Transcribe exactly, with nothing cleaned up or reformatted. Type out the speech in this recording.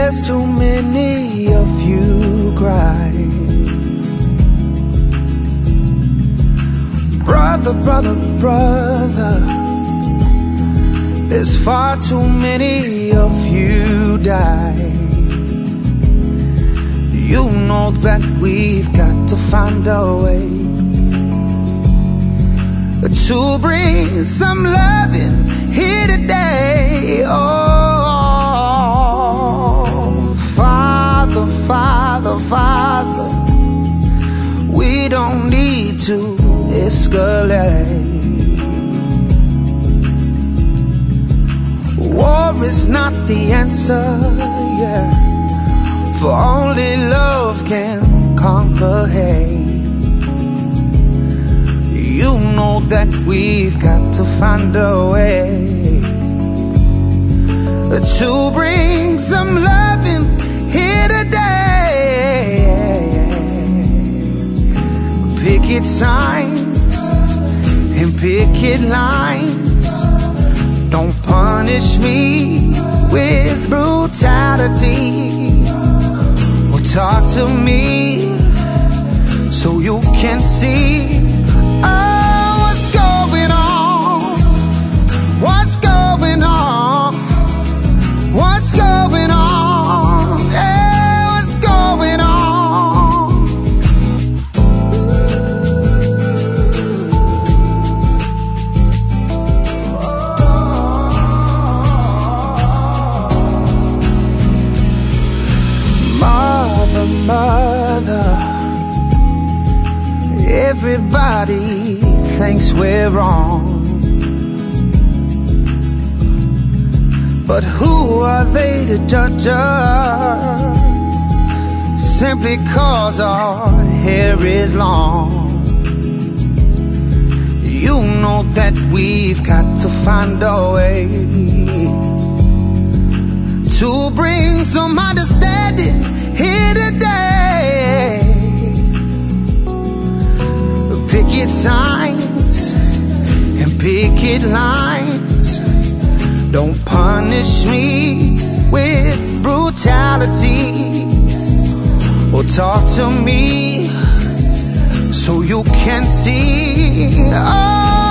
There's too many of you cry. Brother, brother, brother, there's far too many of you die. You know that we've got to find a way to bring some loving here today. Oh, Father, Father, Father, we don't need to escalate. War is not the answer, yeah, for only love can conquer hate. You know that we've got to find a way to bring some loving here today. Picket signs and picket lines, don't punish me with brutality, or talk to me so you can see. Oh, what's going on? What's going on? What's going on? Hey, what's going on? Mother, mother, everybody thinks we're wrong, but who are they to judge us simply cause our hair is long? You know that we've got to find a way to bring some understanding here today. Picket signs and picket lines, don't punish me with brutality, or talk to me so you can see. Oh,